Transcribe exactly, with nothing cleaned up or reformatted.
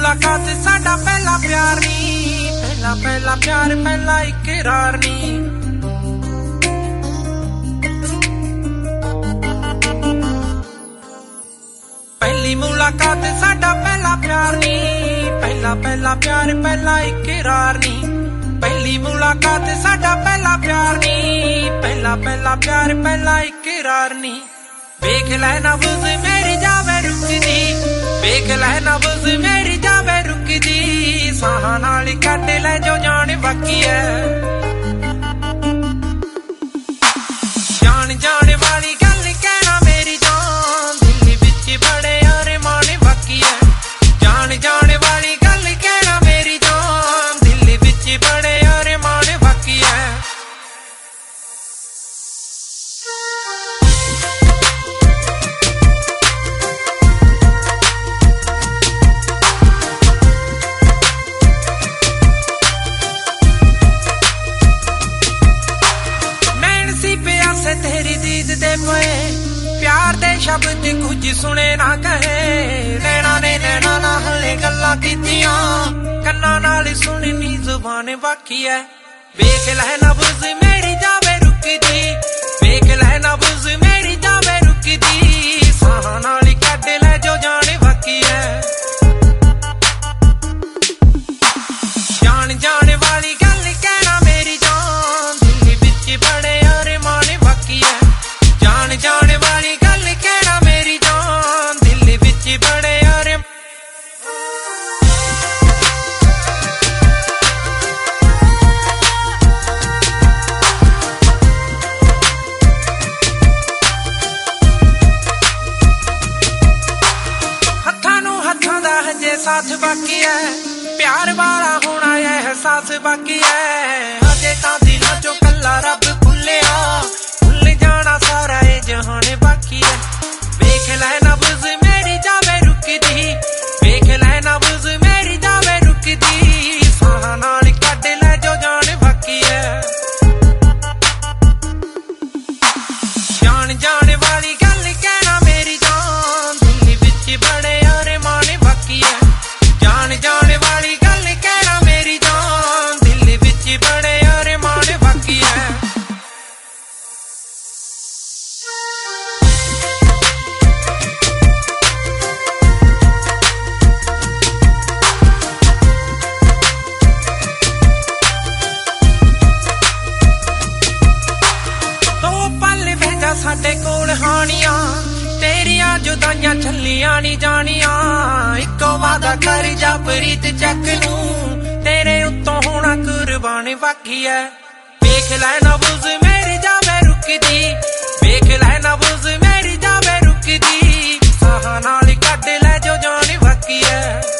मुलाकात साडा पहला प्यार नी, पहला पहला प्यार पहला इकरार नी। पहली मुलाकात साडा पहला प्यार नी, पहला पहला प्यार पहला इकरार नी। पहली मुलाकात साडा पहला प्यार नी, पहला पहला प्यार पहला इकरार नी। वेख लै नब्ज़ मेरी जावे रुकदी, वेख लै नब्ज़ मेरी जावे रुकदी। साहां नाल कट लै जो जान बाकी है, जान जान वाली गल कहना मेरी जान, दिल विच बड़े अरमान बाकी है। जान जान वाली गल कहना मेरी जान, दिल विच बड़े अरमान बाकी है। तेरी दीद दे पे प्यार दे शब्द कुछ सुने ना कहे, नैना ने नैना ना हले गल्लां कीतियां, कन्ना नाल सुननी जुबान बाकी है। वेख लै नब्ज़ मेरी जावे रुकदी, वेख लै नब्ज़ मेरी जावे रुकदी। साहां नाल कट लै जो जान बाकी है, जान जान वाली गल कहना मेरी जान, दिल विच बड़े अरमान बाकी है। जान जान वाली गल कहना मेरी जान, दिल विच बड़े अरमान। हत्थां नूं हत्थां दा हजे साथ बाकी है, प्यार वाला होना एहसास बाकी है। अजे तां दिलों चों कल्ला रब भुल्लिया, भुल जाना सारा ए जहान बाकी है। वेख लै नब्ज़ मेरी जावे रुकदी, वेख लै नब्ज़ मेरी जावे रुकदी। साहां नाल कट लै जो जान बाकी है, जान जान वाली गल कहना मेरी जान, दिल विच बड़े अरमान बाकी है। जान जान वाली गल कहना मेरी जान, दिल विच बड़े अरमान बाकी है। साडे कोल हानियां तेरियां जुदाइयां छलियां नी जानियां, इक्को वादा कर जा प्रीत चक नूं, तेरे उत्तों होना कुर्बान बाकी है। वेख लै नब्ज़ मेरी जावे रुकदी, वेख लै नब्ज़ मेरी जावे रुकदी। साहां नाल कट लै जो जान बाकी है।